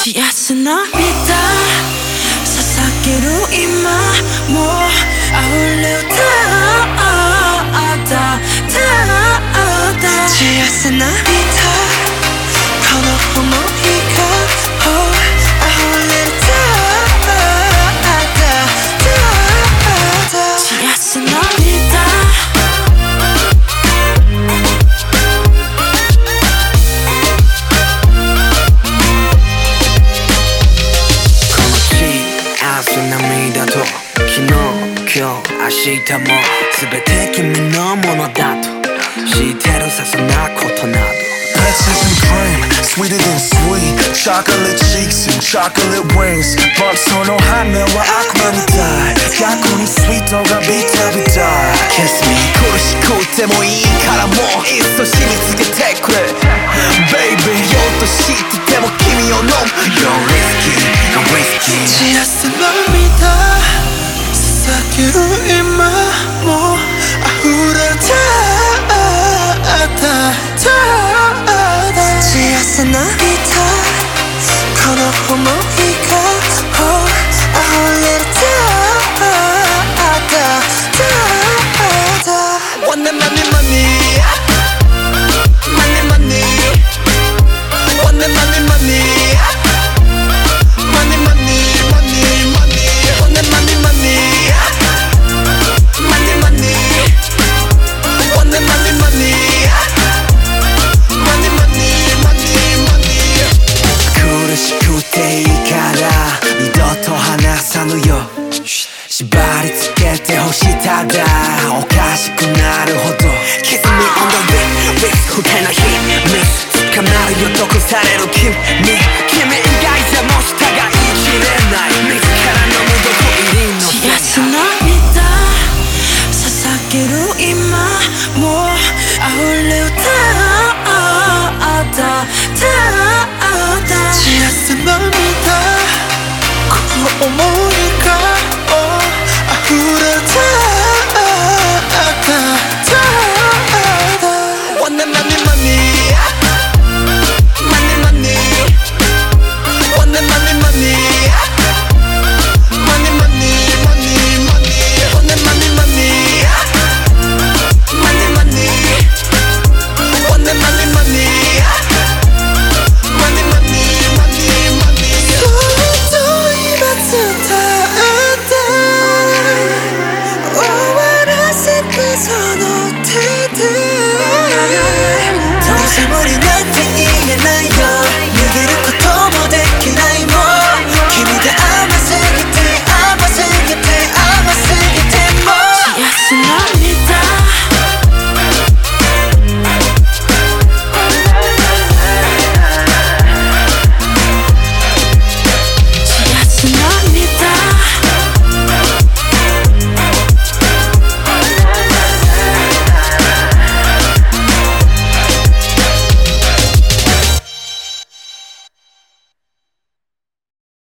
幸せ涙捧げる今もう溢れ歌幸せ涙この想いが溢れる幸せ涙涙と昨日今日明日も全て君のものだと知ってるさそんなことなど Peaches and cream, sweeter than sweet Chocolate cheeks and chocolate wings 벌써 너 하면 와 악마리다 약혼이 sweet 도가 비타비다 Kiss me 苦しくてもいいからもういっそ染みつけてくれ Baby 酔っとしてても君を飲む You're risky, you're risky 幸せ涙捧げる今もう溢れた幸せ涙この想いが溢れる Money, money, money Money, money Money, money, money Money, money, money, money Money, money, money Money, money Money, money, money Money, money, money, money 苦しくていいから二度と離さぬよ縛り付けてほしいただおかしくなるほど Kiss me on the wrist 不快な秘密捕まるよ毒される君以外じゃもう下が言い切れない自らの無毒入りの幸せ涙捧げる今もう溢れ歌幸せ涙この想いが溢れた Money, money, money Money, money Money, money, money Money, money, money, money Money, money, money Money, money Money, money, money Money, money, money, money そっと今伝えて終わらせてその手でどうせ無理なんて言えないよ